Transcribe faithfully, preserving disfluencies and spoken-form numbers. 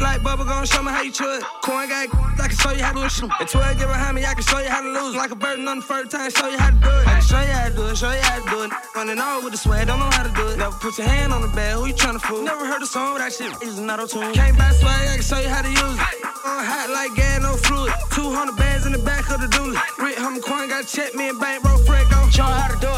like bubble gum, show me how you chew it. Coin got I can show you how to do it. And twelve get behind me, I can show you how to lose. Like a burden on the first time, show you how to do it. I can show you how to do it, show you how to do it. Running all with the swag, don't know how to do it. Never put your hand on the bag, who you tryna fool? Never heard a song with that shit, using auto-tune. Can't buy swag, I can show you how to use it. On hot like gas, no fluid. two hundred bands in the back of the dually. Rick Hummer Coin got to check me and bank, bro, Fred gon' show how to do